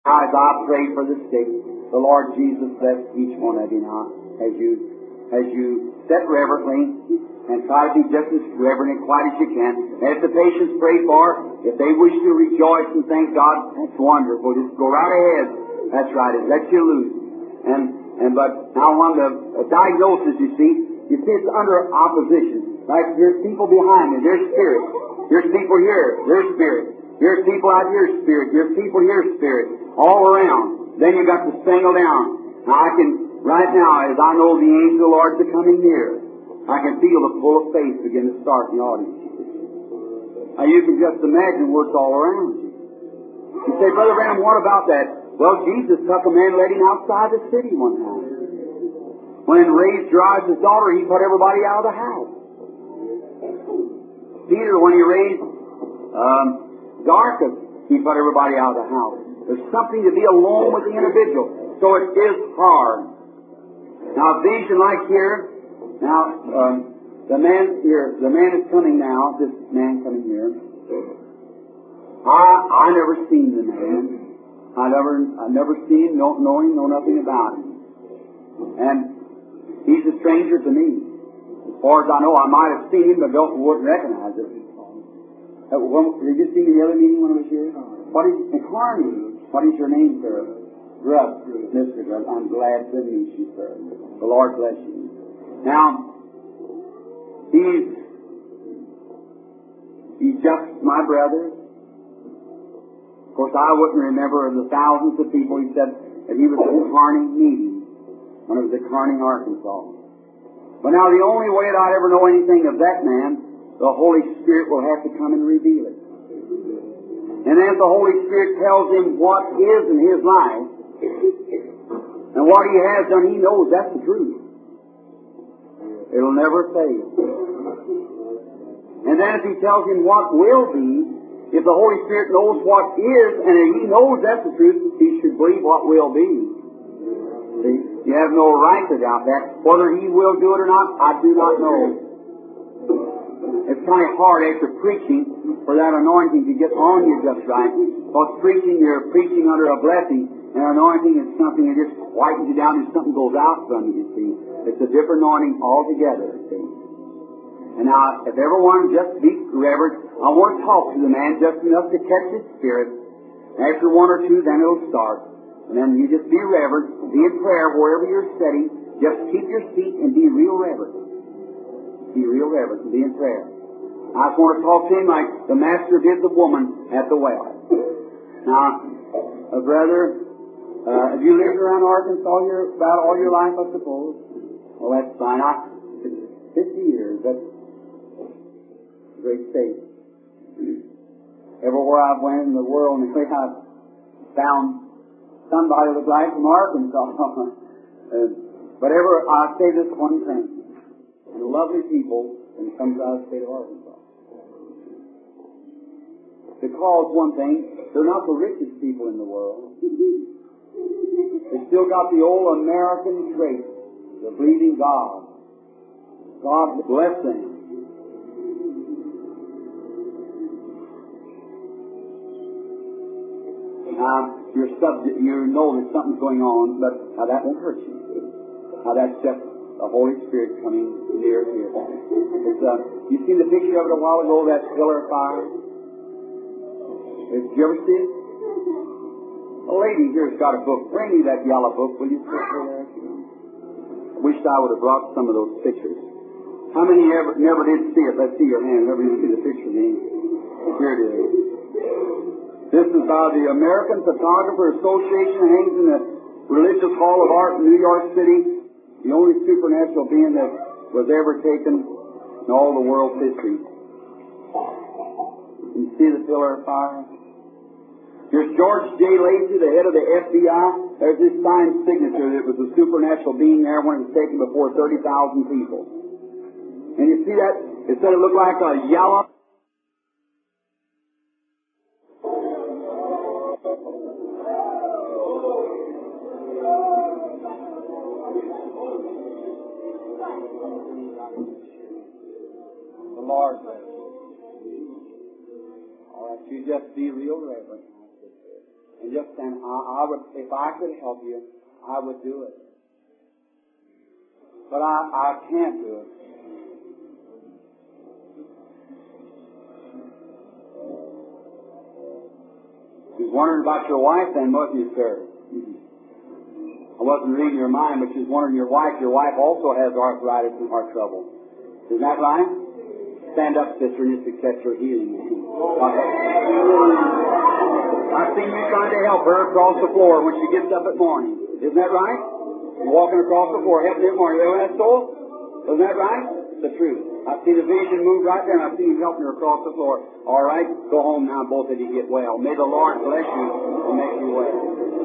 As I pray for the sick, the Lord Jesus bless each one of you now as you sit reverently and try to be just as reverent and quiet as you can. And if the patients pray for, if they wish to rejoice and thank God, that's wonderful. Just go right ahead. That's right. It lets you loose. But now on the diagnosis, you see it's under opposition. Like there's people behind me, there's spirit. There's people here, there's spirit. There's people out here, spirit. There's people here, spirit. All around. Then you got to single down. Now I can, right now, as I know the angel of the Lord is coming near, I can feel the pull of faith begin to start in the audience. Now you can just imagine where it's all around you. You say, Brother Branham, what about that? Well, Jesus took a man, led him outside the city one time. When he raised Jairus' daughter, he put everybody out of the house. Peter, when he raised Dorcas, he put everybody out of the house. There's something to be alone with the individual. So it is hard. Now, vision like here. Now, the man is coming now. This man coming here. I never seen the man. I never seen him, don't know him, know nothing about him. And he's a stranger to me. As far as I know, I might have seen him, but wouldn't recognize it. Did you see me the other meeting when I was here? Carney. What is your name, sir? Grubb. Mr. Grubb. I'm glad to meet you, sir. The Lord bless you. Now, he's just my brother. Of course, I wouldn't remember the thousands of people. He said that he was at the Kearney meeting when it was at Kearney, Arkansas. But now the only way that I'd ever know anything of that man, the Holy Spirit will have to come and reveal it. And then if the Holy Spirit tells him what is in his life, and what he has done, he knows that's the truth. It'll never fail. And then if he tells him what will be, if the Holy Spirit knows what is, and if he knows that's the truth, he should believe what will be. See? You have no right to doubt that. Whether he will do it or not, I do not know. It's kind of hard after preaching for that anointing to get on you just right. Because preaching, you're preaching under a blessing, and anointing is something that just whitens you down and something goes out from you, you see. It's a different anointing altogether, you see. And now, if everyone just be reverent, I want to talk to the man just enough to catch his spirit. After one or two, then it'll start. And then you just be reverent, be in prayer wherever you're sitting. Just keep your seat and be real reverent. Be real reverent and be in prayer. I just want to talk to him like the Master did the woman at the well. Now, brother, have you lived around Arkansas here about all your life, I suppose? Well, that's fine. 50 years. That's a great state. Everywhere I've went in the world, and I've found somebody that looked like from Arkansas. But I say this one thing. And lovely people when it comes out of the state of Arkansas. Because one thing, they're not the richest people in the world. They still got the old American trait of believing God. God bless them. Now, you know that something's going on, but now that won't hurt you. Now that's just the Holy Spirit coming near here. You seen the picture of it a while ago, that pillar of fire? Did you ever see it? A lady here's got a book. Bring me that yellow book, will you, sister? I wished I would have brought some of those pictures. How many never did see it? Let's see your hand. Whoever didn't see the picture, here it is. This is by the American Photographer Association. It hangs in the Religious Hall of Art in New York City. The only supernatural being that was ever taken in all the world's history. You see the pillar of fire? Here's George J. Lacey, the head of the FBI. There's his signed signature that it was a supernatural being there when it was taken before 30,000 people. And you see that? It said it looked like a yellow. The Lord bless you. All right, you just be real reverent. And just then, I would, if I could help you, I would do it. But I can't do it. You was wondering about your wife then, wasn't you, sir? I wasn't reading your mind, but you was wondering your wife. Your wife also has arthritis and heart trouble. Isn't that right? Stand up, sister, and just accept your healing. I've seen you trying to help her across the floor when she gets up at morning. Isn't that right? You're walking across the floor, helping her at morning. Isn't that so? Isn't that right? The truth. I see the vision move right there, and I see you helping her across the floor. All right, go home now, both of you get well. May the Lord bless you and make you well.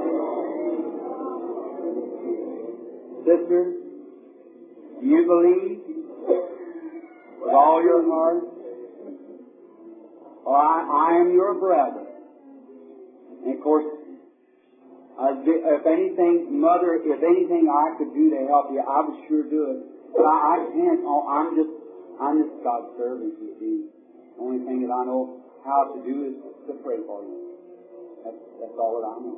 Sister, do you believe with all your heart? Well, I am your brother. And of course, if anything, Mother, if anything I could do to help you, I would sure do it. But I can't. I'm just God's servant, you see. The only thing that I know how to do is to pray for you. That's all that I know.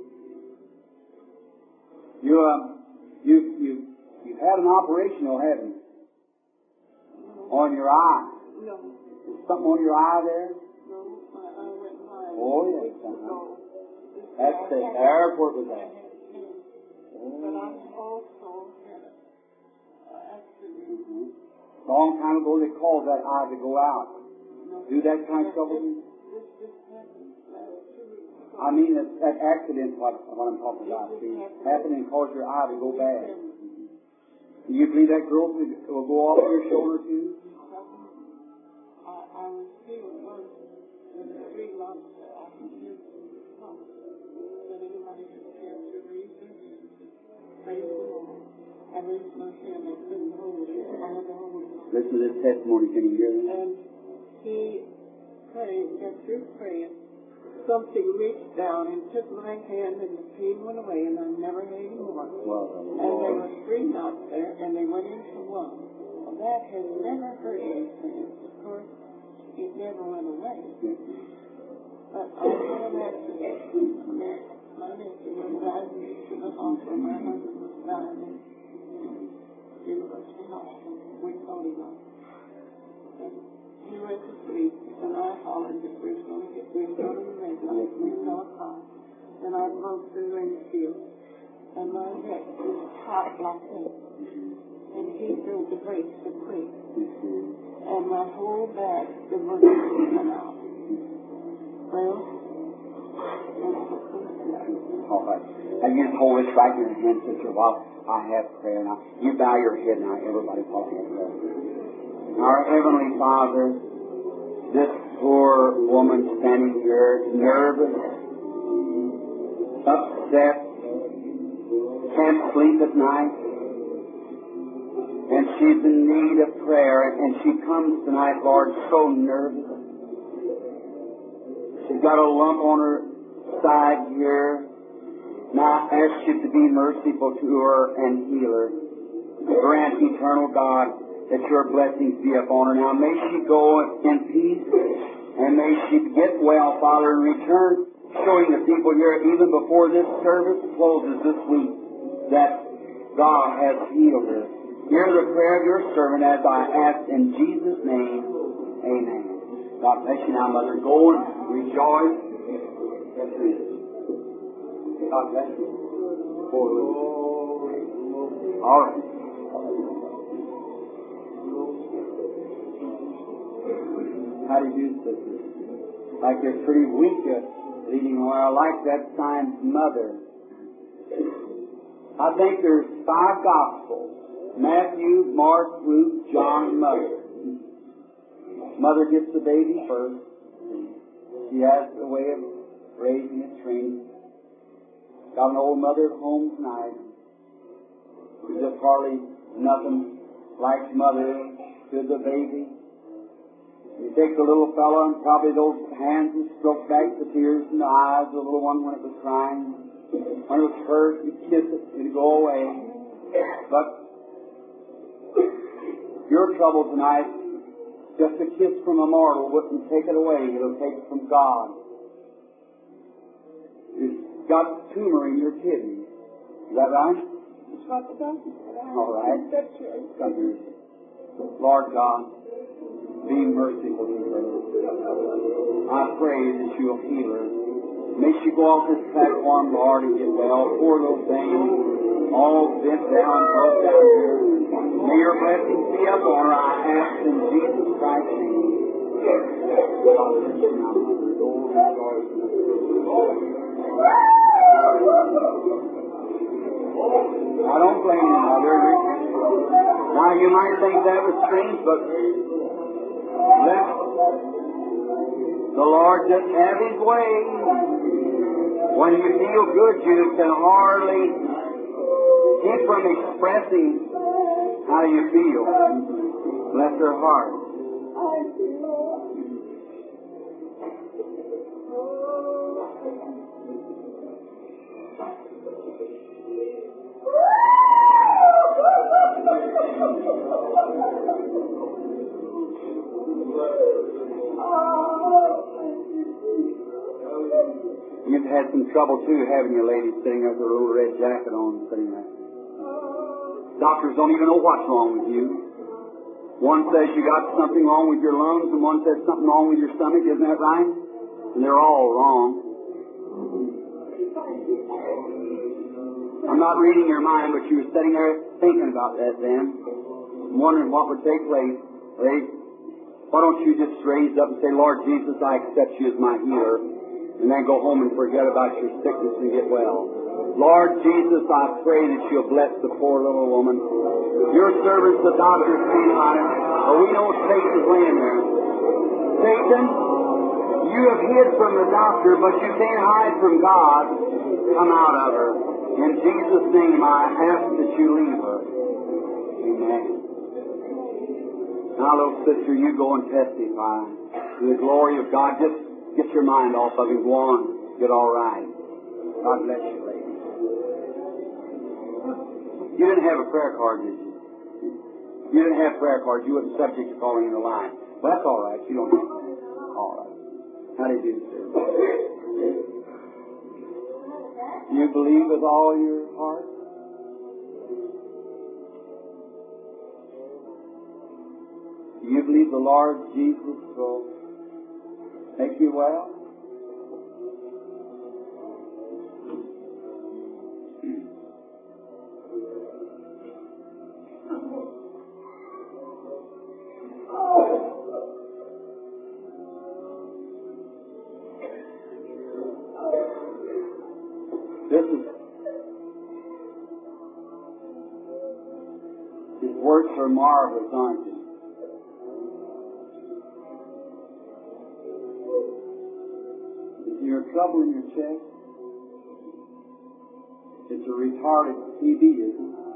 You've had an operation, haven't you? On your eye. No. Is something on your eye there? No, I went high. Oh, yes. That's the airport was that. But I also had an accident. Long time ago they called that eye to go out. Do that kind of trouble? This just happened last 2 weeks. I mean, that accident, what I'm talking about, see, happened and caused your eye to go bad. Do you believe that growth will go off your shoulder too? I was feeling once in 3 months that I could use pump. That anybody could care to raise their hand and praise the Lord. I raised my hand, I couldn't hold it. I had to hold it. Listen to this testimony, can you hear it? And he prayed, got through praying. Something reached down and took my hand, and the pain went away, and I never had any more. And there were 3 knots there, and they went into 1. Well, that has never hurt me since. Of course, it never went away. But I had an accident. My nephew was driving me to the hospital. My husband was dying in University Hospital. We thought he was. And he went to sleep, and I hollered that we were going to the red light. We saw a car. Then I broke through the windshield, and my neck was hot like that. And he threw the brakes so quick. And my whole back, the muscles came out. Well, all right. And you just hold this right in your hand, sister, while I have prayer. Now, you bow your head now, everybody, while I have prayer. Our Heavenly Father, this poor woman standing here, nervous, upset, can't sleep at night, and she's in need of prayer, and she comes tonight, Lord, so nervous. She's got a lump on her side here. Now I ask you to be merciful to her and heal her. Grant, eternal God, that your blessings be upon her. Now may she go in peace, and may she get well, Father, and return, showing the people here, even before this service closes this week, that God has healed her. Hear the prayer of your servant as I ask in Jesus' name. Amen. God bless you now, Mother. Go and rejoice. Yes, it is. God bless you. All right. How do you do, sisters? Like they're pretty weak leading on. I like that sign, Mother. I think there's 5 Gospels. Matthew, Mark, Luke, John, Mother. Mother gets the baby first. She has a way of raising and training. Got an old mother at home tonight. There's just hardly nothing like Mother to the baby. You take the little fella and probably those hands and stroke back the tears in the eyes of the little one when it was crying. When it was hurt, you kiss it, it'd go away. But your trouble tonight, just a kiss from a mortal wouldn't take it away. It'll take it from God. You've got tumor in your kidney. Is that right? That's what the doctor said. All right. That's right. Come here. Lord God, be merciful to her. I pray that you'll heal her. May she go off this platform, Lord, and get well. Poor little thing, all bent down, broke down here. May your blessings be upon her, I ask in Jesus Christ's name. I don't blame you, Mother. Now, you might think that was strange, but let the Lord just have His way. When you feel good, you can hardly keep from expressing how you feel. Bless her heart. You've had some trouble, too, having your lady sitting there with her little red jacket on, sitting there. Doctors don't even know what's wrong with you. One says you got something wrong with your lungs, and one says something wrong with your stomach. Isn't that right? And they're all wrong. I'm not reading your mind, but you were sitting there thinking about that then, wondering what would take place. Why don't you just raise up and say, Lord Jesus, I accept you as my healer, and then go home and forget about your sickness and get well. Lord Jesus, I pray that you'll bless the poor little woman. Your servants, the doctors, came on her, but we know Satan's laying there. Satan, you have hid from the doctor, but you can't hide from God. Come out of her. In Jesus' name, I ask that you leave her. Amen. Now, little sister, you go and testify to the glory of God. Just get your mind off of Him. Go on. Get all right. God bless you, lady. You didn't have a prayer card, did you? You didn't have prayer cards. You weren't subject to calling in the line. Well, that's all right. You don't have to. All right. How do you do, sir? Do you believe with all your heart? Do you believe the Lord Jesus will make you well? His works are marvelous, aren't they? Is there trouble in your chest? It's a retarded TB, isn't it?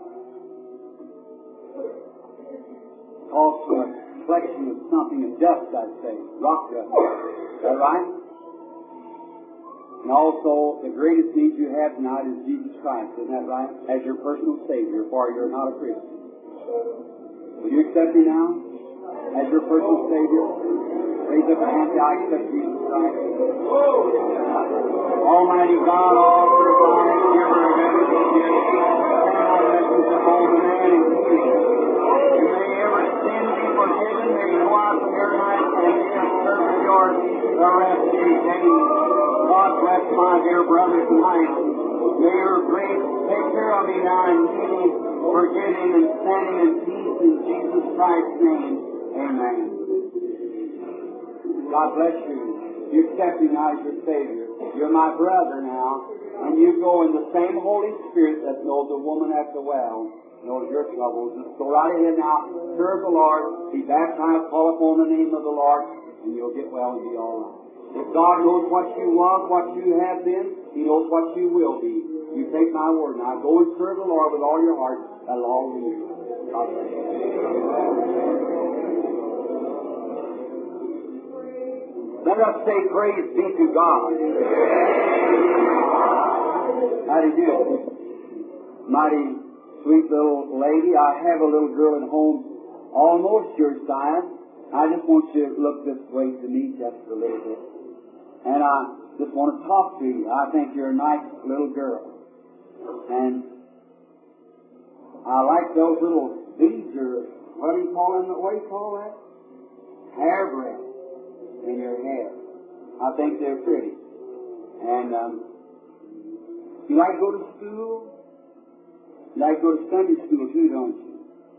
Also a collection of something, of dust, I'd say, rock dust. Is that right? And also, the greatest need you have tonight is Jesus Christ, isn't that right? As your personal Savior, for you're not a Christian. Will you accept Him now? As your personal Savior? Raise up your hand and say, I accept Jesus Christ. Almighty God, author of life, giver of everything, blessings upon the man and healing. And may every sin be forgiven, may you go out from your life and be a servant of yours the rest of your days. God bless my dear brother tonight. May your grace take care of me now and healing, forgiving, and standing in peace in Jesus Christ's name. Amen. God bless you. You accept Him now as your Savior. You're my brother now, and you go in the same Holy Spirit that knows the woman at the well, knows your troubles. Just go right ahead now, serve the Lord, be baptized, call upon the name of the Lord, and you'll get well and be all right. If God knows what you was, what you have been, He knows what you will be. You take my word now. Go and serve the Lord with all your heart. That'll all be you. God bless you. Let us say praise be to God. How do you do? Mighty sweet little lady. I have a little girl at home almost your size. I just want you to look this way to me just a little bit. And just want to talk to you. I think you're a nice little girl. And I like those little beads, or what do you call them? What do you call that? Hairbreadth in your hair. I think they're pretty. And you like to go to school? You like to go to Sunday school too, don't you?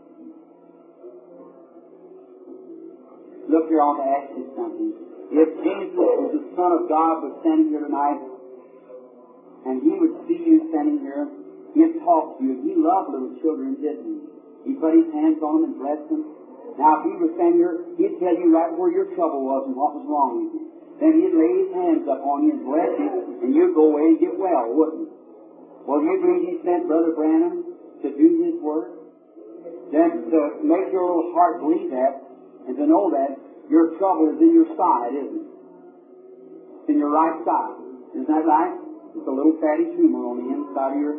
Look here, I want to ask you something. If Jesus was the Son of God was standing here tonight, and He would see you standing here, He'd talk to you. He loved little children, didn't He? He put His hands on them and blessed them. Now, if He was standing here, He'd tell you right where your trouble was and what was wrong with you. Then He'd lay His hands upon you and bless you, and you'd go away and get well, wouldn't you? Well, you believe He sent Brother Branham to do His work? Then to make your little heart believe that, and to know that your trouble is in your side, isn't it? It's in your right side. Isn't that right? It's a little fatty tumor on the inside of your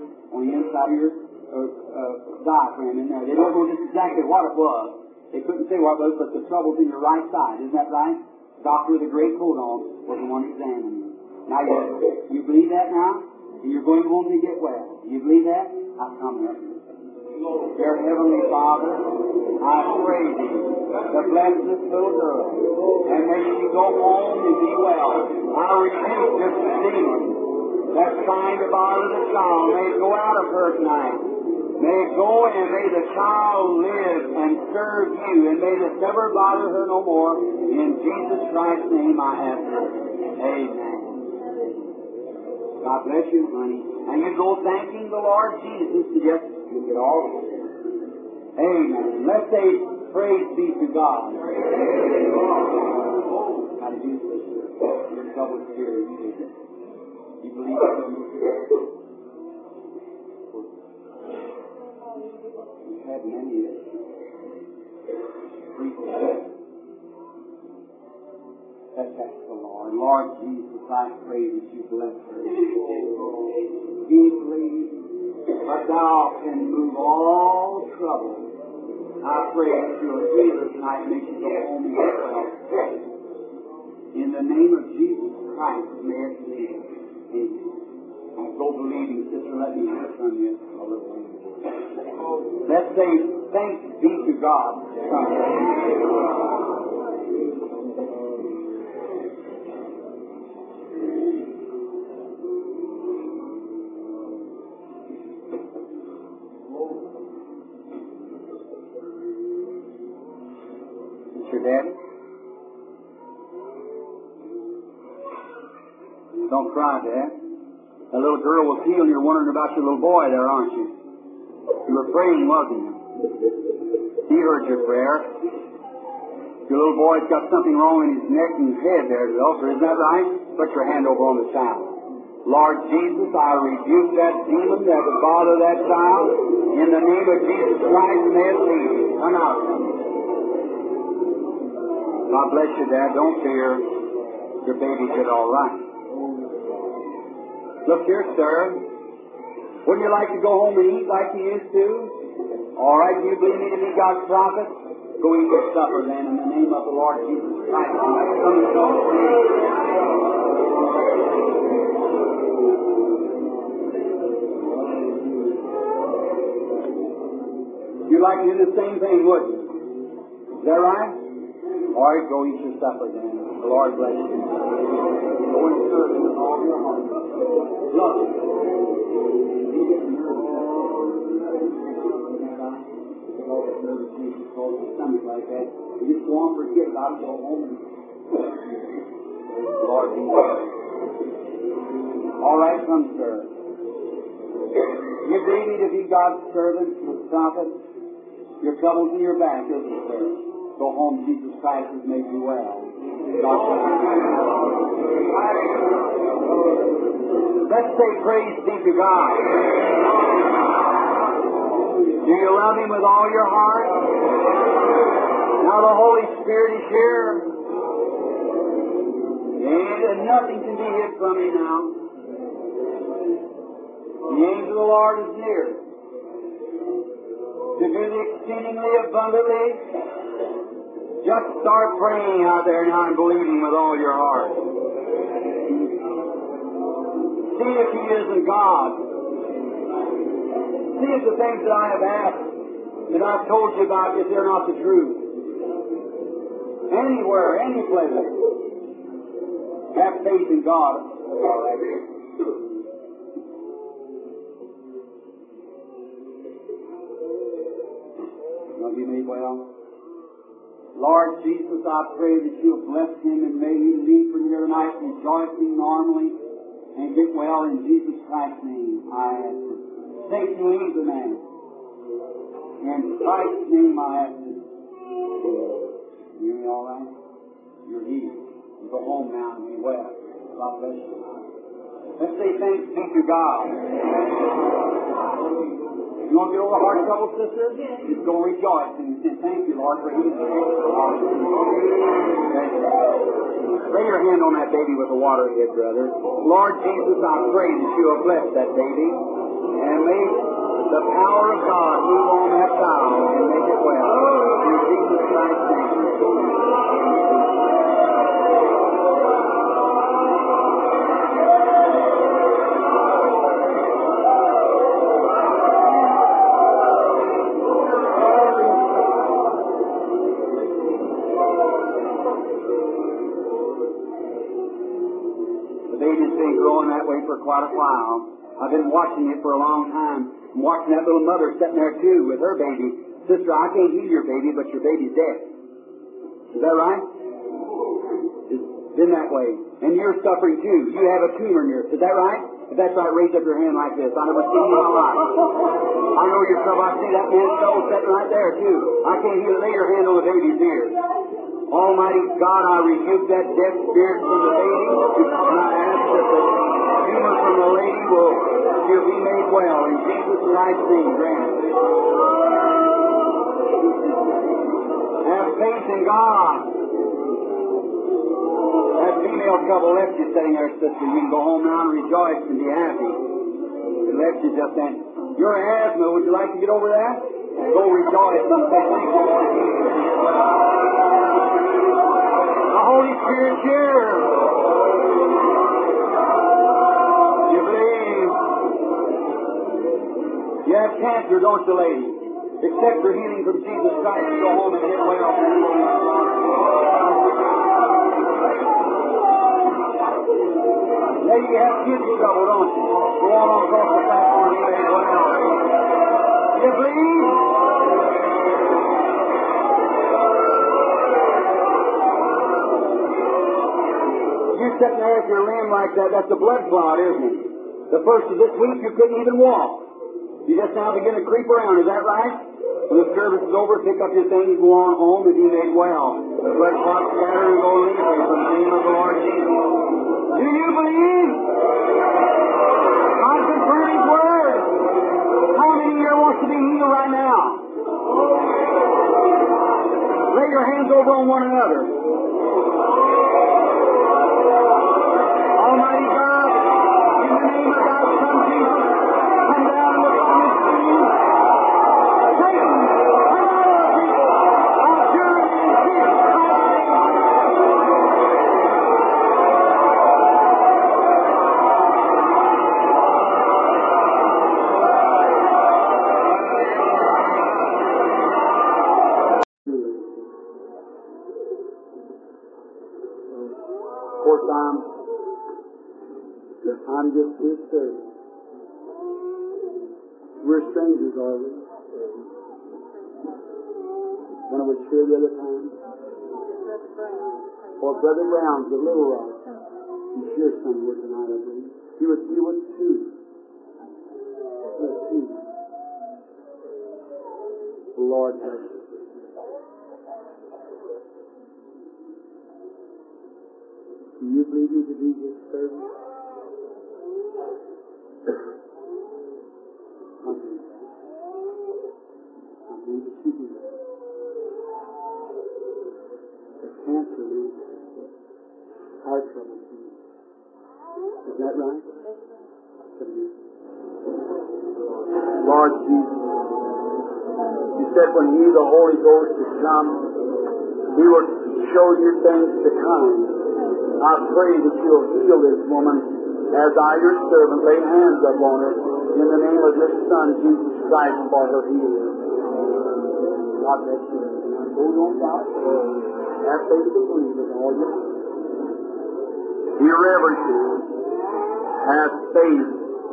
diaphragm in there. They don't know just exactly what it was. They couldn't say what it was, but the trouble's in your right side. Isn't that right? The doctor with the gray coat on was the one examining you. Now, you believe that now? And you're going home to get well. Do you believe that? Now come here. Dear Heavenly Father, I pray Thee to bless this little girl, and may she go home and be well. I rebuke this demon that's trying to bother the child. May it go out of her tonight. May it go, and may the child live and serve You, and may this never bother her no more. In Jesus Christ's name I ask it. Amen. God bless you, honey. And you go thanking the Lord Jesus to just look at all of it. Amen. Let's say, praise be to God. How do you do this? Your trouble is serious. You believe it? We've had many people say, that's the Lord. Lord Jesus, I pray that You bless her deeply, but Thou can move all trouble. I pray that You'll heal her tonight and make she go home and get well. In the name of Jesus Christ, may it be. Amen. I go believing, sister. Let me hear from you a little bit. Let's say, thanks be to God. Your daddy? Don't cry, Dad. That little girl was healed. You're wondering about your little boy there, aren't you? You were praying, wasn't you? He heard your prayer. Your little boy's got something wrong in his neck and his head there, Elder. Isn't that right? Put your hand over on the child. Lord Jesus, I rebuke that demon that would bother that child. In the name of Jesus Christ, may it leave. Come out. God bless you, Dad. Don't fear. Your baby did all right. Look here, sir. Wouldn't you like to go home and eat like you used to? All right, do you believe me to be God's prophet? Go eat your supper then in the name of the Lord Jesus Christ. Come and go. You'd like to do the same thing, wouldn't you? Is that right? All right, go eat your supper then. The Lord bless you. Go and serve Him with all your heart. Look. You get nervous. Stomach like that. You just go on, forget about it, go home. Lord be with you. All right, come, sir. You believe me to be God's servant, prophet? Your troubles in your back, isn't it, sir? Go home, Jesus Christ has made you well. Let's say praise be to God. Do you love Him with all your heart? Now the Holy Spirit is here. And nothing can be hid from you now. The angel of the Lord is near to do the exceedingly abundantly. Just start praying out there now and believing with all your heart. See if He isn't God. See if the things that I have asked, that I've told you about, if they're not the truth. Anywhere, any place. Have faith in God. Will you be well? Lord Jesus, I pray that You'll bless him and may he leave from here tonight rejoicing normally and get well in Jesus Christ's name. I ask it. Satan, leave the man. In Christ's name I ask it. You hear me all right? You're healed. You go home now and be well. God bless you. Let's say thanks be to God. You want to get over heart trouble, sister? Just go rejoice and say, thank you, Lord, for healing. Lay your hand on that baby with the water head, brother. Lord Jesus, I pray that You will bless that baby and may the power of God move on that child and make it well. In Jesus Christ's name. For quite a while. I've been watching it for a long time. I'm watching that little mother sitting there too with her baby. Sister, I can't heal your baby, but your baby's dead. Is that right? It's been that way. And you're suffering too. You have a tumor in your... Is that right? If that's right, raise up your hand like this. I never seen you in my life. I know your trouble. I see that man's soul sitting right there too. I can't heal it. Lay your hand on the baby's ear. Almighty God, I rebuke that deaf spirit from the baby, and I ask that the tumor from the lady she'll be made well. In Jesus Christ's name, grant it. Have faith in God. That female couple left you sitting there, sister. You can go home now and rejoice and be happy. They left you just then. Your asthma, would you like to get over that? Go rejoice and say thank you, Lord Jesus. The Holy Spirit here. You believe? You have cancer, don't you, lady? Accept your healing from Jesus Christ and go home and get well. Lady, you have kidney trouble, don't you? Go on across the platform and get well. You believe? You're sitting there with your limb like that. That's a blood clot, isn't it? The first of this week, you couldn't even walk. You just now begin to creep around. Is that right? When the service is over, pick up your things, go on home, and be made well. The blood clot scatter and go leave you from the name of the Lord Jesus. Do you believe? God confirmed His word. How many here wants to be healed right now? Lay your hands over on one another. Almighty God, in the name of Thy Son Jesus, come down and look on this screen. Satan, come out of our people. Our purity in Jesus Christ's name. Of course, I'm just His servant. We're strangers, are we? When I was here the other time. Or Brother Brown's the Little Rock. He's here somewhere tonight, I believe. He was two. The Lord has it. Do you believe me to be His servant? I believe that you do. The cancer is heart trouble. Is that right? Lord Jesus, You said when He, the Holy Ghost, is come, He will show you things to come. I pray that You'll heal this woman as I, your servant, lay hands upon her in the name of your Son, Jesus Christ, for her healing. God bless you. Hold on, God. Have faith to believe with all your heart. Be reverent. Have faith.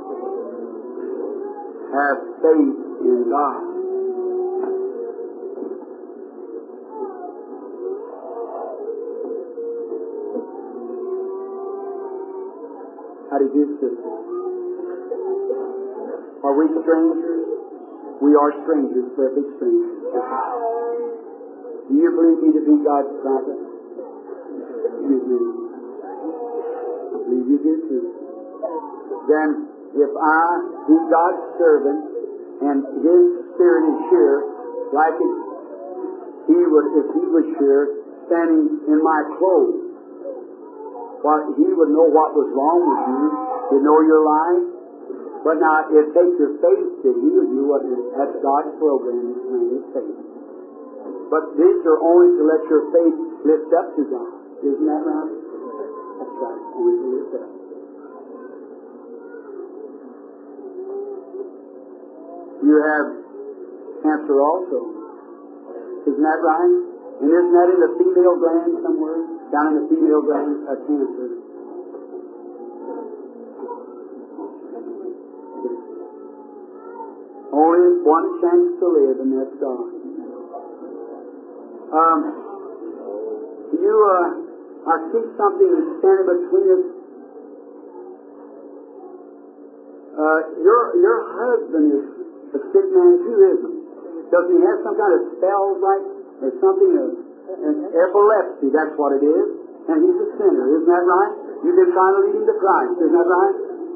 Have faith in God. How do you do, sister? Are we strangers? We are strangers, perfect strangers. Do you believe me to be God's prophet? You do. I believe you do too. Then, if I be God's servant and His Spirit is here, like if He was here, standing in my clothes, He would know what was wrong with you. He'd know your life. But now, it takes your faith to heal you. That's God's program, His faith. But these are only to let your faith lift up to God. Isn't that right? That's right. Only to lift up. You have cancer also. Isn't that right? And isn't that in the female gland somewhere? Down in the female gland, cancer. Only one chance to live, and that's God. I see something standing between us. Your husband is a sick man too, isn't he? Does he have some kind of spells like, or something, an epilepsy, that's what it is, and he's a sinner, isn't that right? You've been trying to lead him to Christ, isn't that right?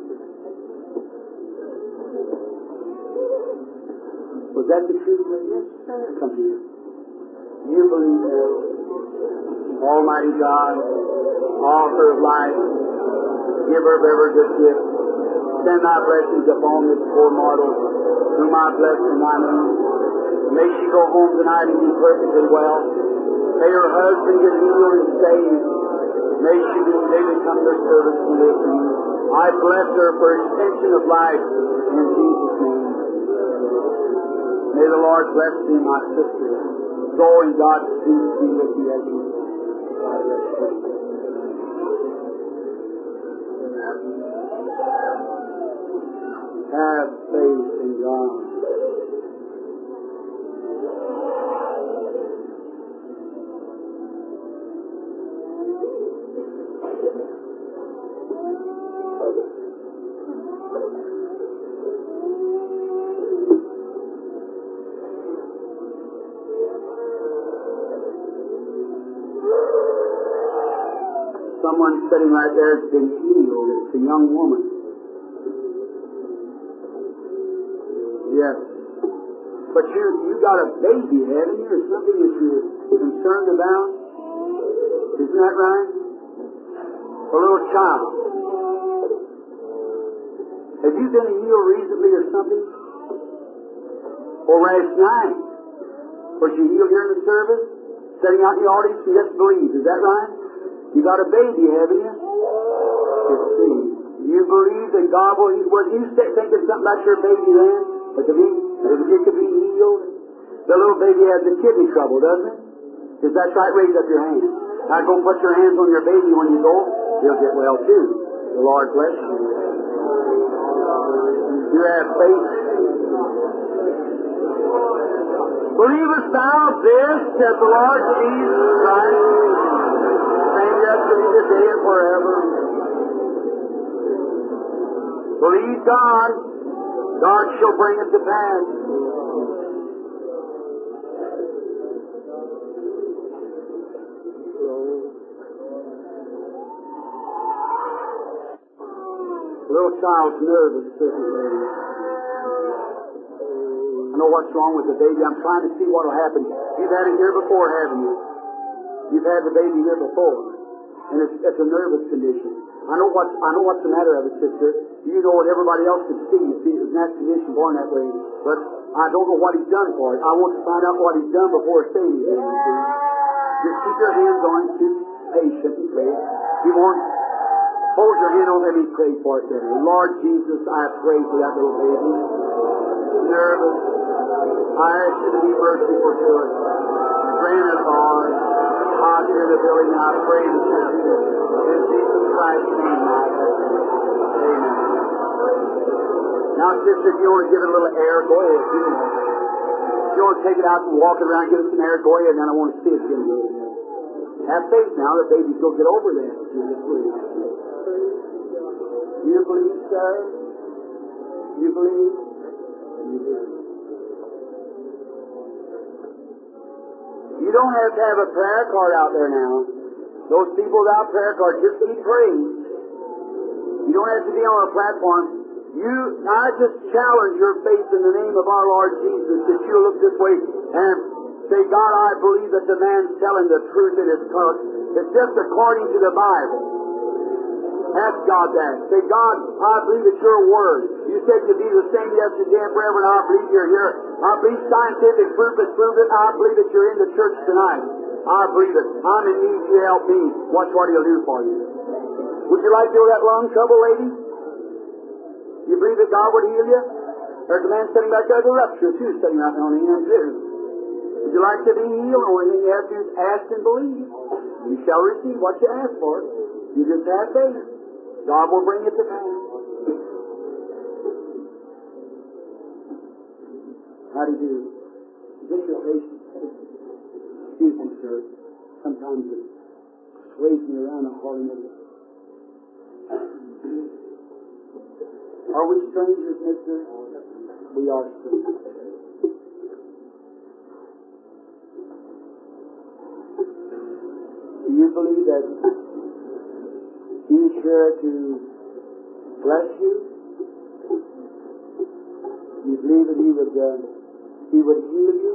Was that the truth? Yes, sir. Come here. You believe that? Almighty God, author of life, giver of every good gift, send thy blessings upon this poor mortal, whom I bless in thy name. May she go home tonight and be perfectly well. May her husband get healed and saved. May she become their servants and live for you. I bless her for extension of life in Jesus' name. May the Lord bless thee, my sister. Go in God's peace be with you as you God bless you. Have faith in God. Someone sitting right there has been healed. It's a young woman. Yes. But you got a baby, haven't you, or something that you're concerned about? Isn't that right? A little child. Have you been healed recently or something? Or last night? Was you healed here in the service? Sitting out in the audience, you just believe. Is that right? You got a baby, haven't you? Let's see. You believe that God will... Were you thinking something about your baby then? That it could be healed? The little baby has the kidney trouble, doesn't it? Is that right? Raise up your hand. Now go put your hands on your baby when you go. He'll get well too. The Lord bless you. You have faith. Believest thou this, that the Lord Jesus Christ, same yesterday, today, and forever? Believe God, God shall bring it to pass. The little child's nervous, isn't it? I know what's wrong with the baby. I'm trying to see what will happen. You've had it here before, haven't you? You've had the baby here before. And it's a nervous condition. I know what's the matter of it, sister. You know what everybody else can see. You see, it's in that condition born that way. But I don't know what he's done for it. I want to find out what he's done before saying anything. You see. Just keep your hands on it. Keep patient and pray. You won't. Hold your hand on, let me pray for it there. Lord Jesus, I pray for that little baby. Nervous. I ask you to be merciful to us. Grant it, Lord. God, here in the building, I pray in Jesus Christ's name. Amen. Now, sister, if you want to give it a little air, go ahead. If you want to take it out and walk it around, give it some air, go ahead, and then I want to see it again. Have faith now, the baby's going to get over that. You believe, sir? You believe? You believe. You don't have to have a prayer card out there now. Those people without prayer cards, just keep praying. You don't have to be on a platform. I just challenge your faith in the name of our Lord Jesus that you look this way and say, God, I believe that the man's telling the truth in his talk. It's just according to the Bible. Ask God that. Say, God, I believe it's your word. You said to be the same yesterday and forever, and I believe you're here. I believe scientific proof has proved it. I believe that you're in the church tonight. I believe it. I'm in need. You help me. Watch what he'll do for you. Would you like to heal that lung trouble, lady? You believe that God would heal you? There's a man sitting back there with a rupture, too, sitting right on the end, too. Would you like to be healed? The only thing you have to do is ask and believe. You shall receive what you ask for. You just have faith. God will bring it to pass. How do you do? Is this your patient? Excuse me, sir. Sometimes it sways me around a hard minute. Are we strangers, mister? We are strangers. Do you believe that He's here to bless you? You believe that He would heal you?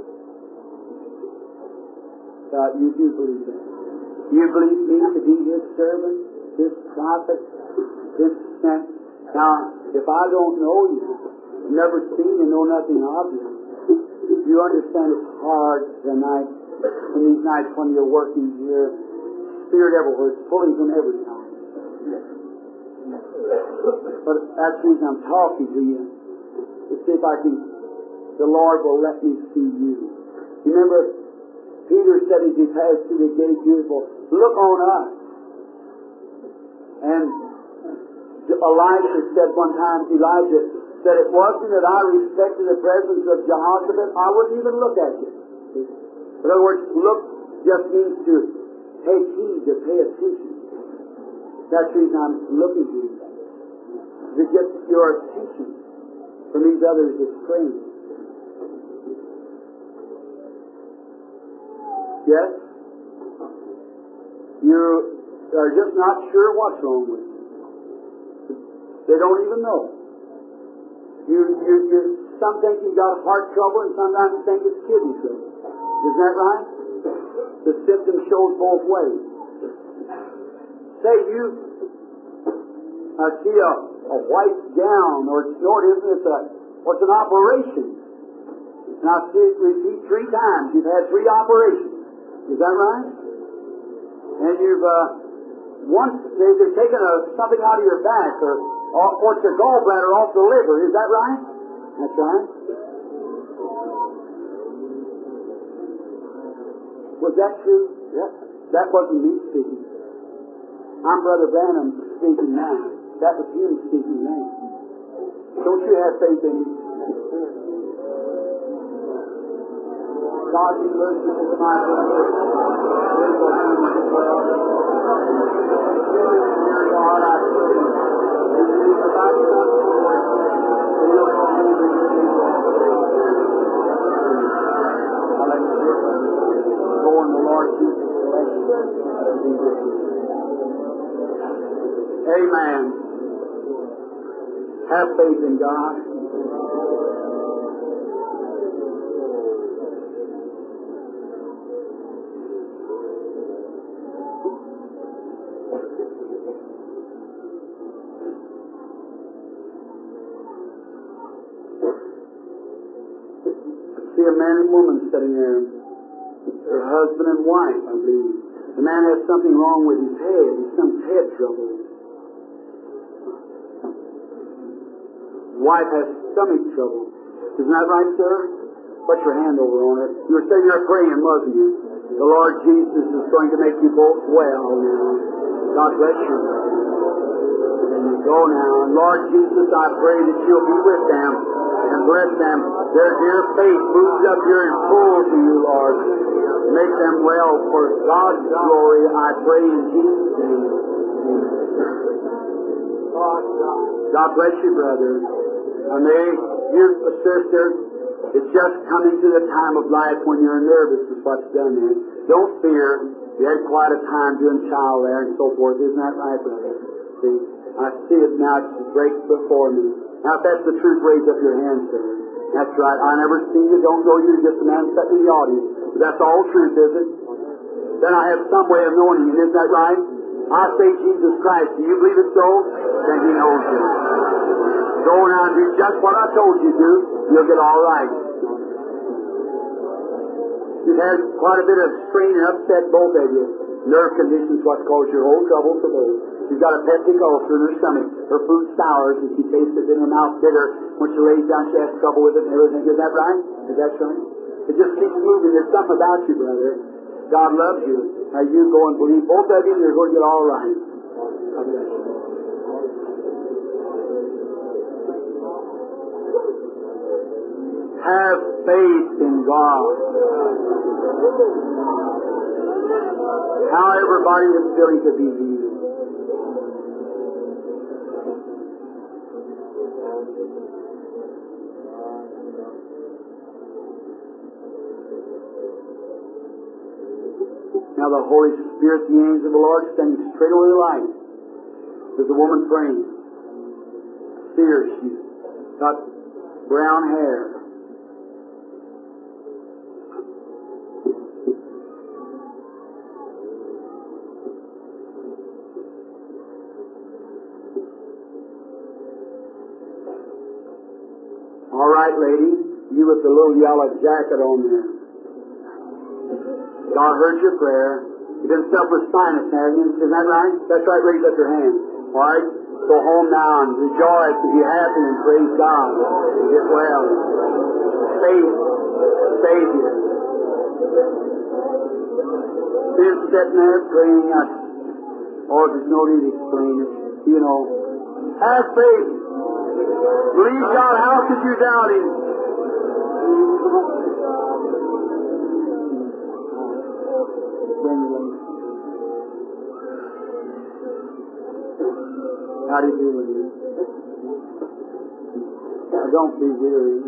You do believe that. You believe me to be His servant, His prophet, His sent. Now, if I don't know you, never seen you, know nothing of you, you understand it's hard tonight, in these nights when you're working here, Spirit everywhere, it's pulling from every side. But that's the reason I'm talking to you, to see if the Lord will let me see you. You remember, Peter said as he passed through the gate, beautiful, look on us. And Elijah said one time, Elijah said, it wasn't that I respected the presence of Jehoshaphat, I wouldn't even look at you. In other words, look just means to take heed, to pay attention. That's the reason I'm looking to you. To get your attention from these others is praying. Yes? You are just not sure what's wrong with you. They don't even know. Some think you got heart trouble and sometimes you think it's kidney trouble. Isn't that right? The symptom shows both ways. Say you see a white gown or it's what's an operation. And I see it repeat 3 times. You've had 3 operations. Is that right? And you've they've taken something out of your back or it's a gallbladder off the liver. Is that right? That's right. Was that true? Yes. That wasn't me speaking. I'm Brother Branham speaking now. That was him speaking now. Don't you have faith in him? God, be merciful to my brother. Dear God, I pray. Go in the Lord Jesus' blessing. Amen. Have faith in God. See a man and woman sitting there, their husband and wife, I believe. The man has something wrong with his head. He's some head trouble. wife has stomach trouble. Isn't that right, sir? Put your hand over on her. You were saying you're praying, wasn't you? The Lord Jesus is going to make you both well now. God bless you. And you go now. And Lord Jesus, I pray that you'll be with them and bless them. Their dear faith moves up here and full to you, Lord. Make them well for God's glory, I pray in Jesus' name. God bless you, brother. And you, sister, it's just coming to the time of life when you're nervous is what's done there. Don't fear. You had quite a time doing child there and so forth. Isn't that right, brother? See, I see it now. It breaks before me. Now, if that's the truth, raise up your hand, sir. That's right. I never see you. Don't know you. Just a man sitting in the audience. But that's all truth, is it? Then I have some way of knowing you. Isn't that right? I say Jesus Christ. Do you believe it so? Then He knows you. Go now and do just what I told you to do. You'll get all right. You've had quite a bit of strain and upset, both of you. Nerve conditions, what's caused your whole trouble for both. She's got a peptic ulcer in her stomach. Her food sours and she tastes it in her mouth bitter. When she lays down, she has trouble with it and everything. Is that right? Is that right? It just keeps moving. There's something about you, brother. God loves you. Now you go and believe. Both of you, you're going to get all right. God bless you. Have faith in God. How everybody is willing to be healed. Now the Holy Spirit, the angel of the Lord, standing straight over the light. There's a woman praying. I see her. She's got brown hair. All right, lady. You with the little yellow jacket on there. God heard your prayer. You've been suffering with sinus, haven't you? Is that right? That's right. Raise up your hand. All right? Go home now and rejoice and be happy and praise God and get well. Faith, Savior. Been sitting there praying. Oh, there's no need to explain it. You know. Have faith. Believe God. How could you doubt Him? How do you do with you? Now, don't be weary.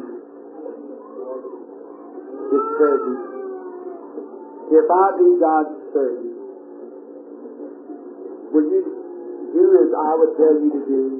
His presence. If I be God's servant, would you do as I would tell you to do?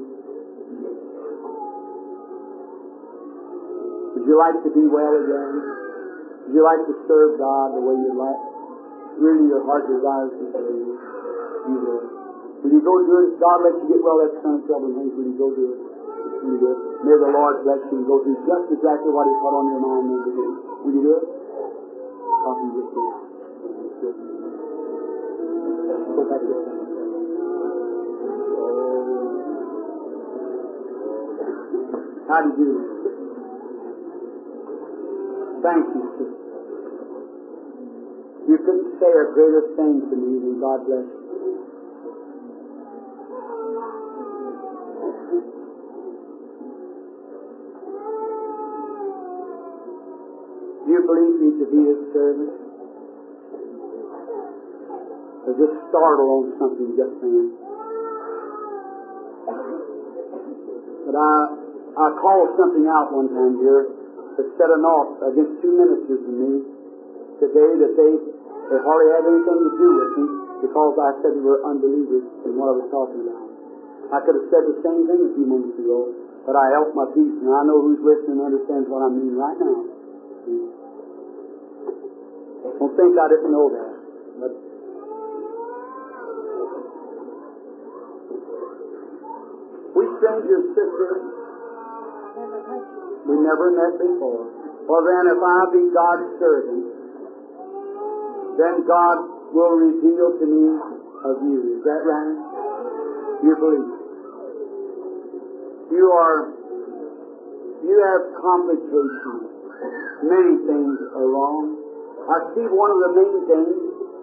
Would you like to be well again? Would you like to serve God the way you like? Really, your heart desires to serve you. You will. Will you go do it? God lets you get well, that's kind of trouble and things. Will you go do it? Will you do it? May the Lord bless you and go do just exactly what He put on your mind to do. Will you do it? Copy this here. Go back there. How do you do it? Thank you, sister. You couldn't say a greater thing to me than God bless you. Do you believe me to be His servant? Or just startle on something just then? But I called something out one time here that set an off against two ministers and me today that they hardly had anything to do with me because I said they were unbelievers in what I was talking about. I could have said the same thing a few moments ago, but I held my peace, and I know who's listening and understands what I mean right now. Don't think I didn't know that. But we strangers, sister, we never met before. Well then, if I be God's servant, then God will reveal to me of you. Is that right? You believe. You are You have complications. Many things are wrong. I see one of the main things.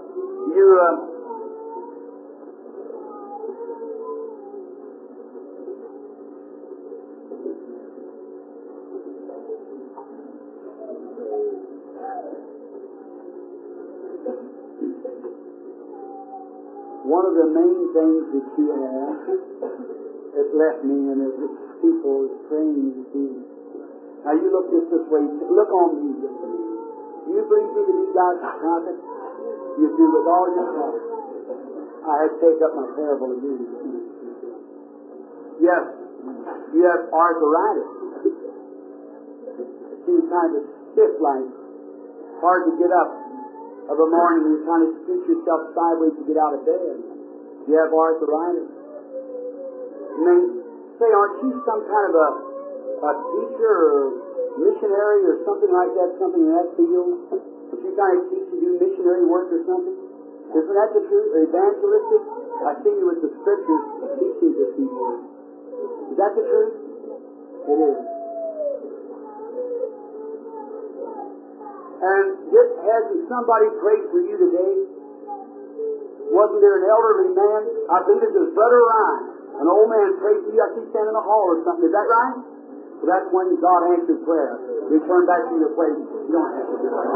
One of the main things that you have has left me, and as people is praying, you see. Now you look just this way. Look on me just a minute. Do you believe me to be God's prophet? You do with all your heart. I had to take up my parable again. Yes, you have arthritis. It seems kind of stiff like. Hard to get up of a morning when you're trying to scoot yourself sideways to get out of bed. You have arthritis. And they say, aren't you some kind of a teacher or missionary or something like that, something in that field? If you kind of teach and do missionary work or something? Isn't that the truth? Or evangelistic? I see you with the scriptures teaching to people. Is that the truth? It is. And hasn't somebody prayed for you today? Wasn't there an elderly man? I believe it was Brother Ryan. An old man prayed for you. I see you standing in the hall or something. Is that right? Well, that's when God answered prayer. Return back to your place. You don't have to do that.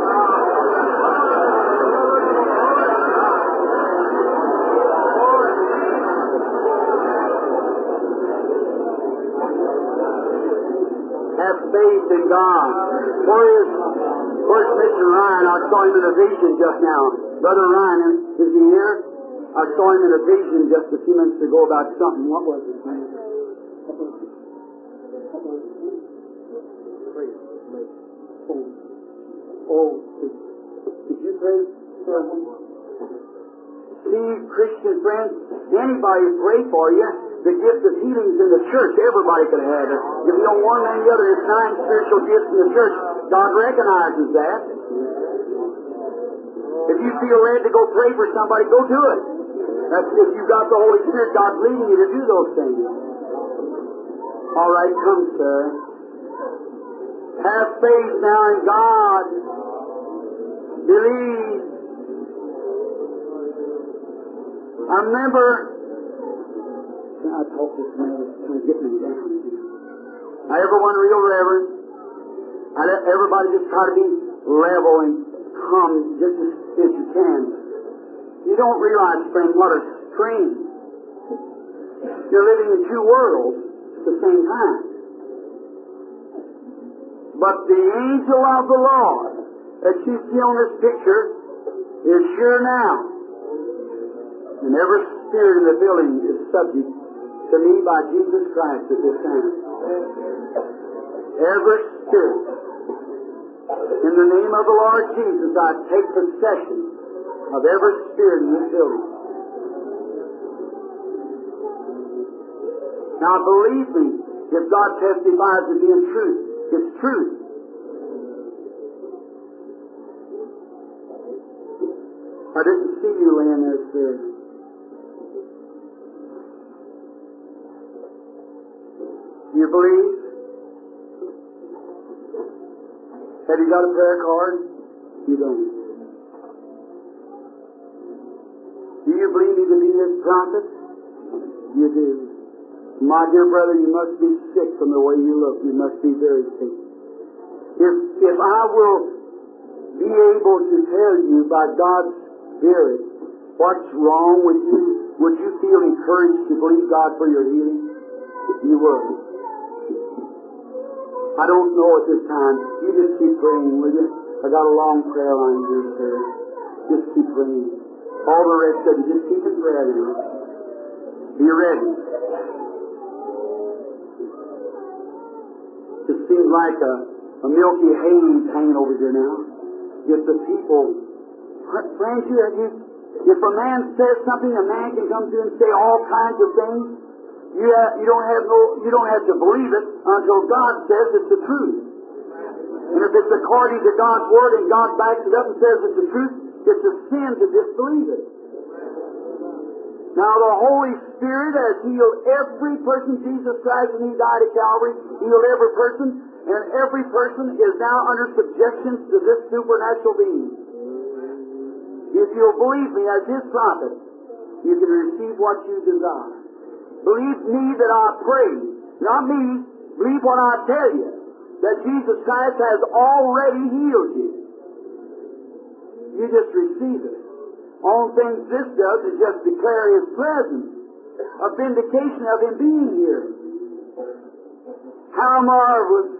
Have faith in God. Where's Mr. Ryan? I saw him in a vision just now. Brother Ryan, is he here? I saw him in a vision just a few minutes ago about something. What was it, man? Did you pray for him? See, Christian friends, anybody pray for you. The gift of healings in the church, everybody can have it. If you don't want any other, it's 9 spiritual gifts in the church. God recognizes that. If you feel led to go pray for somebody, go do it. That's if you've got the Holy Spirit, God's leading you to do those things. All right, come, sir. Have faith now in God. Believe. I remember, I talk this man was kind of getting me down. Now, everyone real reverent. I let everybody just try to be level and calm just as you can. You don't realize, friend, what a strain. You're living in 2 worlds at the same time. But the angel of the Lord that you see on this picture is sure now. And every spirit in the building is subject to me by Jesus Christ at this time. Every spirit. In the name of the Lord Jesus, I take possession of every spirit in this building. Now believe me, if God testifies to being truth, it's truth. I didn't see you laying there, sir. You believe? Have you got a prayer card? You don't. Do you believe me to be His prophet? You do. My dear brother, you must be sick from the way you look. You must be very sick. If I will be able to tell you by God's Spirit what's wrong with you, would you feel encouraged to believe God for your healing? You would. I don't know at this time. You just keep praying, will you? I got a long prayer line here, sir. Just keep praying. All the rest of you, just keep it ready. Be ready. It seems like a milky haze hanging over here now. If the people, friends, if a man says something, a man can come through and say all kinds of things. You don't have to believe it until God says it's the truth. And if it's according to God's Word and God backs it up and says it's the truth, it's a sin to disbelieve it. Now the Holy Spirit has healed every person. Jesus Christ, when He died at Calvary, healed every person, and every person is now under subjection to this supernatural being. If you'll believe me as His prophet, you can receive what you desire. Believe me that I pray, not me, believe what I tell you, that Jesus Christ has already healed you. You just receive it. Only thing this does is just declare His presence, a vindication of Him being here. How marvelous!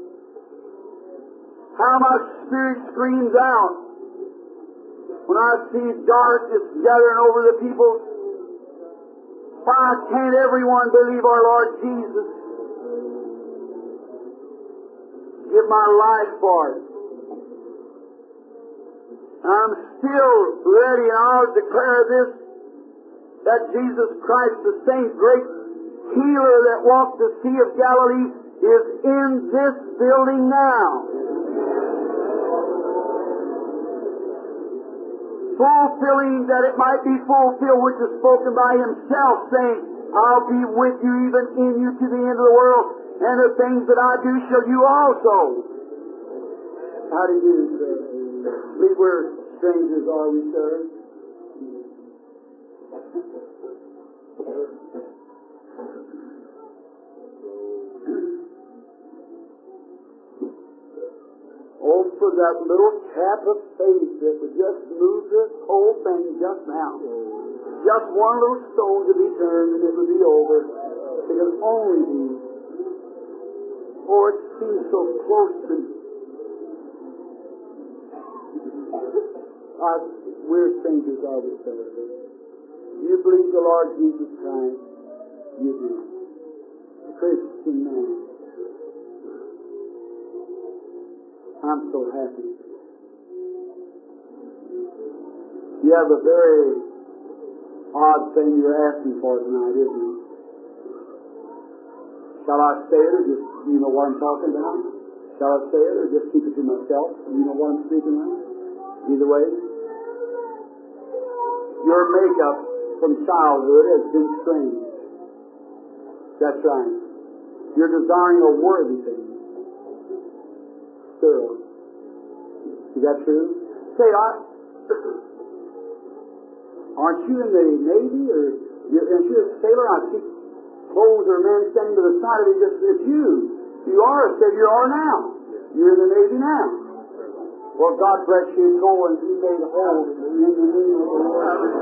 How my spirit screams out when I see darkness gathering over the people. Why can't everyone believe our Lord Jesus? Give my life for it. I'm still ready, and I'll declare this, that Jesus Christ, the same great healer that walked the Sea of Galilee, is in this building now. Fulfilling that it might be fulfilled, which is spoken by Himself, saying, I'll be with you, even in you, to the end of the world, and the things that I do shall you also. How do you do, sir? Believe we're strangers, are we, sir? Oh, for that little tap of faith that would just move this whole thing just now. Just one little stone to be turned and it would be over. It could only be. Oh, it seems so close to me. We're strangers, are we, sir? Do you believe the Lord Jesus Christ? You do. Christian man. I'm so happy. You have a very odd thing you're asking for tonight, isn't it? Shall I say it, or just, you know what I'm talking about? Shall I say it, or just keep it to myself? You know what I'm speaking about? Either way. Your makeup from childhood has been strange. That's right. You're desiring a worthy thing. Still. Is that true? Say, aren't you in the Navy, or aren't you a sailor? I see clothes or men standing to the side of you. It's you. You are a sailor. You are now. You're in the Navy now. Well, God bless you. Go and be made whole in the name of the Lord.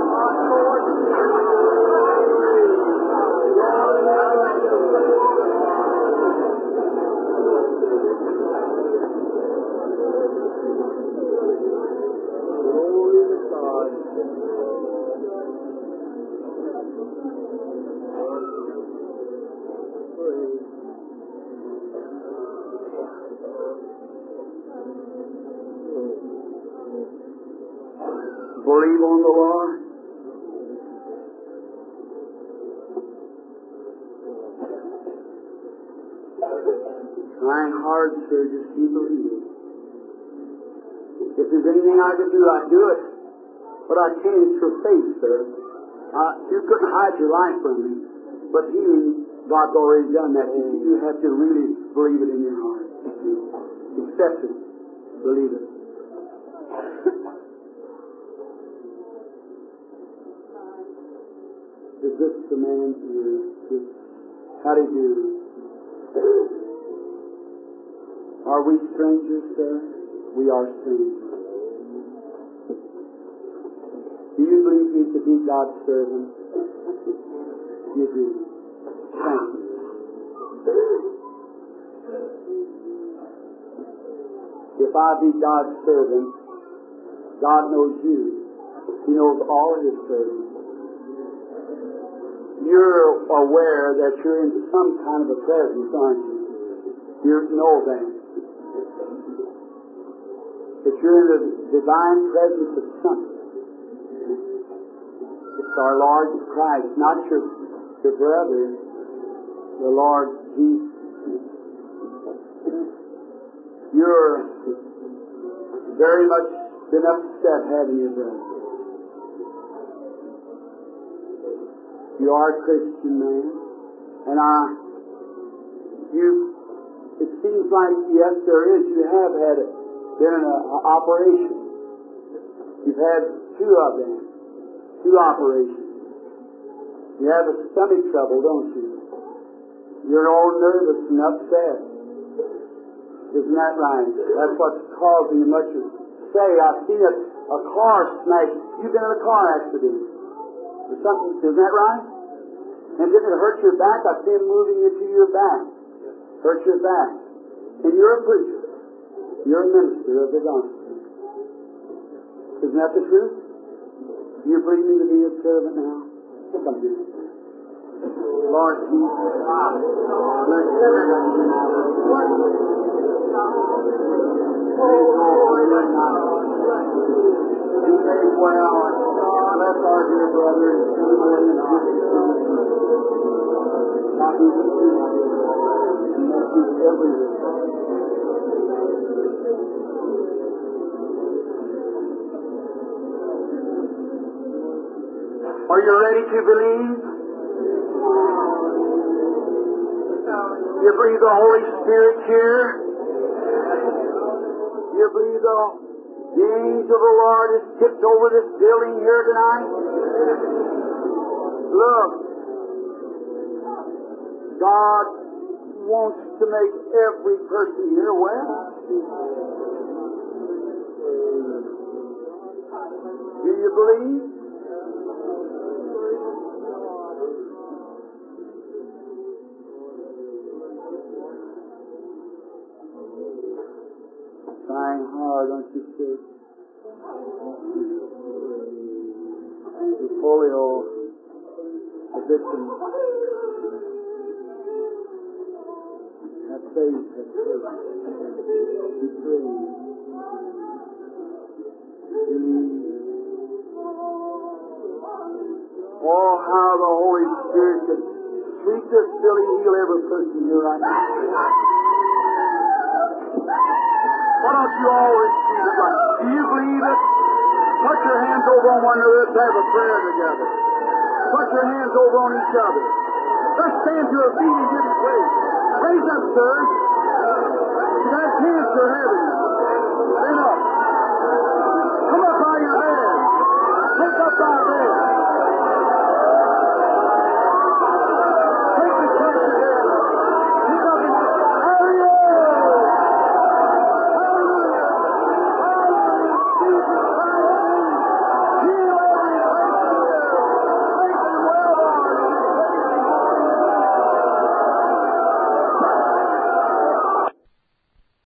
Believe on the Lord. Trying hard, sir, just keep believing. If there's anything I could do, I'd do it. But I can't. It's your faith, sir. You couldn't hide your life from me. But healing, God's already done that. You have to really believe it in your heart. Accept it. Believe it. Is this the man here? How do you do? Are we strangers, sir? We are strangers. Do you believe me to be God's servant? You do. Thank you. If I be God's servant, God knows you. He knows all of His servants. You're aware that you're in some kind of a presence, aren't you? You know that. That you're in the divine presence of something. It's our Lord Christ, not your brother, the Lord Jesus. You're very much been upset, haven't you, brother? You are a Christian man. And it seems like, yes, there is. You have been in an operation. You've had 2 of them. 2 operations. You have a stomach trouble, don't you? You're all nervous and upset. Isn't that right? That's what's causing you much. Say, I've seen a car smash. You've been in a car accident. Or something. Isn't that right? And didn't it hurt your back? I see him moving into your back. Hurt your back. And you're a preacher. You're a minister of the gospel. Isn't that the truth? Do you believe me to be his servant now? Come here. Lord Jesus, bless Be made well. Bless our dear brother and sister and not even and bless you everywhere. Are you ready to believe? You believe the Holy Spirit here? You believe the angel of the Lord has tipped over this building here tonight? Look, God wants to make every person here well. Do you believe? Trying hard, don't you see? The polio, the victim, have faith, have faith. Be free. Believe. Oh, how the Holy Spirit could sweep this building, heal every person here right now. Why don't you all receive it right? Do you believe it? Put your hands over on one another. Let's have a prayer together. Put your hands over on each other. Let's stand to our feet and give Him praise. Raise up, sir.